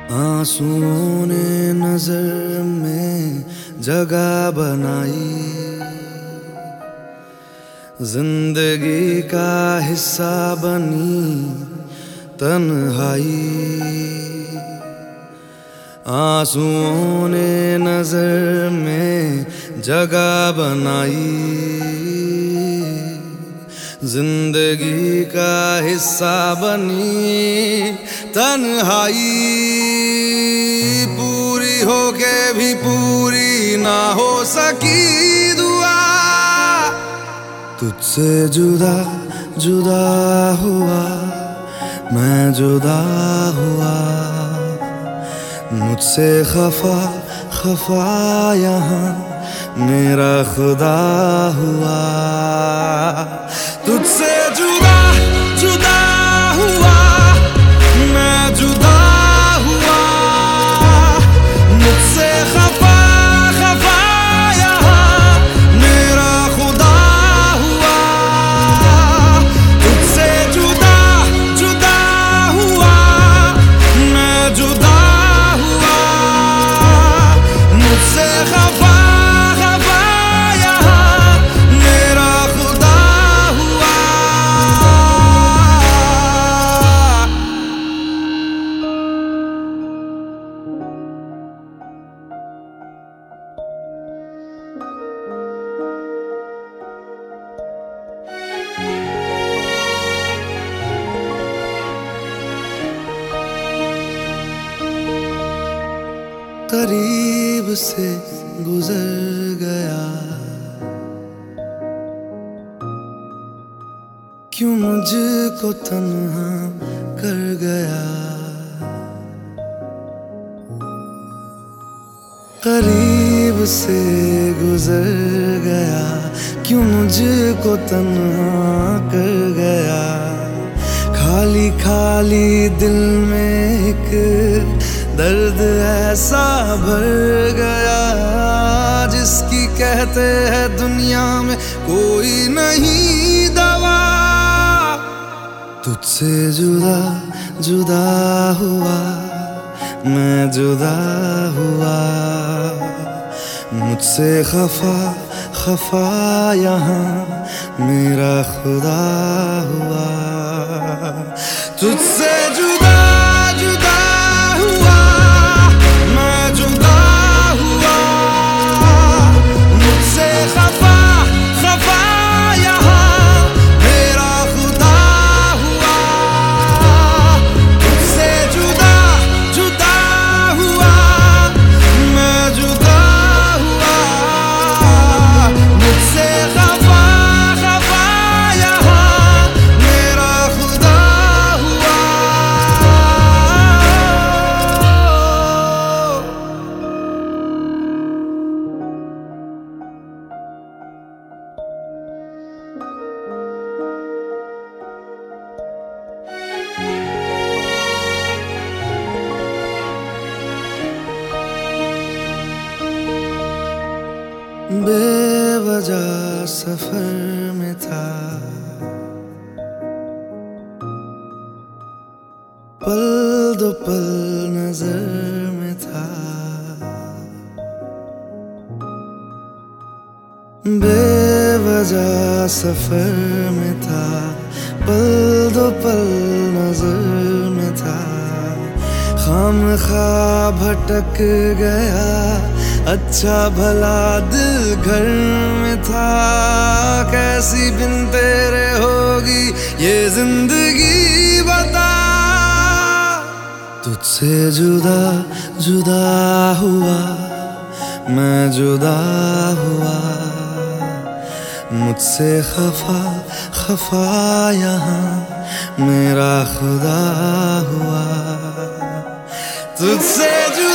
आंसुओं ने नजर में जगह बनाई, जिंदगी का हिस्सा बनी तन्हाई। आंसुओं ने नजर में जगह बनाई, जिंदगी का हिस्सा बनी तन्हाई। पूरी होके भी पूरी ना हो सकी दुआ, तुझसे जुदा जुदा हुआ मैं जुदा हुआ। मुझसे खफा खफा यहाँ मेरा खुदा हुआ। तुझसे जुदा जुदा हुआ मैं जुदा हुआ। मुझसे खफा खफा यहाँ मेरा खुदा हुआ। तुझसे जुदा जुदा हुआ मैं जुदा हुआ। मुझसे खफा करीब से गुजर गया, क्यों मुझको तन्हा कर गया। करीब से गुजर गया, क्यों मुझको तन्हा कर गया। खाली खाली दिल में एक दर्द ऐसा भर गया, जिसकी कहते हैं दुनिया में कोई नहीं दवा। तुझसे जुदा जुदा हुआ मैं जुदा हुआ। मुझसे खफा खफा यहाँ मेरा खुदा हुआ। तुझसे जुदा जुदा हुआ मैं जुदा हुआ। मुझसे खफा खफा यहाँ मेरा खुदा हुआ। तुझसे जुदा जुदा हुआ मैं जुदा हुआ। मुझसे खफा खफा यहाँ मेरा खुदा हुआ। बेवजह सफर में था, पल दो पल नजर में था। बेवजह सफर में था, पल दो पल नजर में था। खामखा भटक गया, अच्छा भला दिल घर में था। कैसी बिन तेरे होगी ये जिंदगी बता। तुझसे जुदा जुदा हुआ मैं जुदा हुआ। मुझसे खफा खफा यहाँ मेरा खुदा हुआ। तुझसे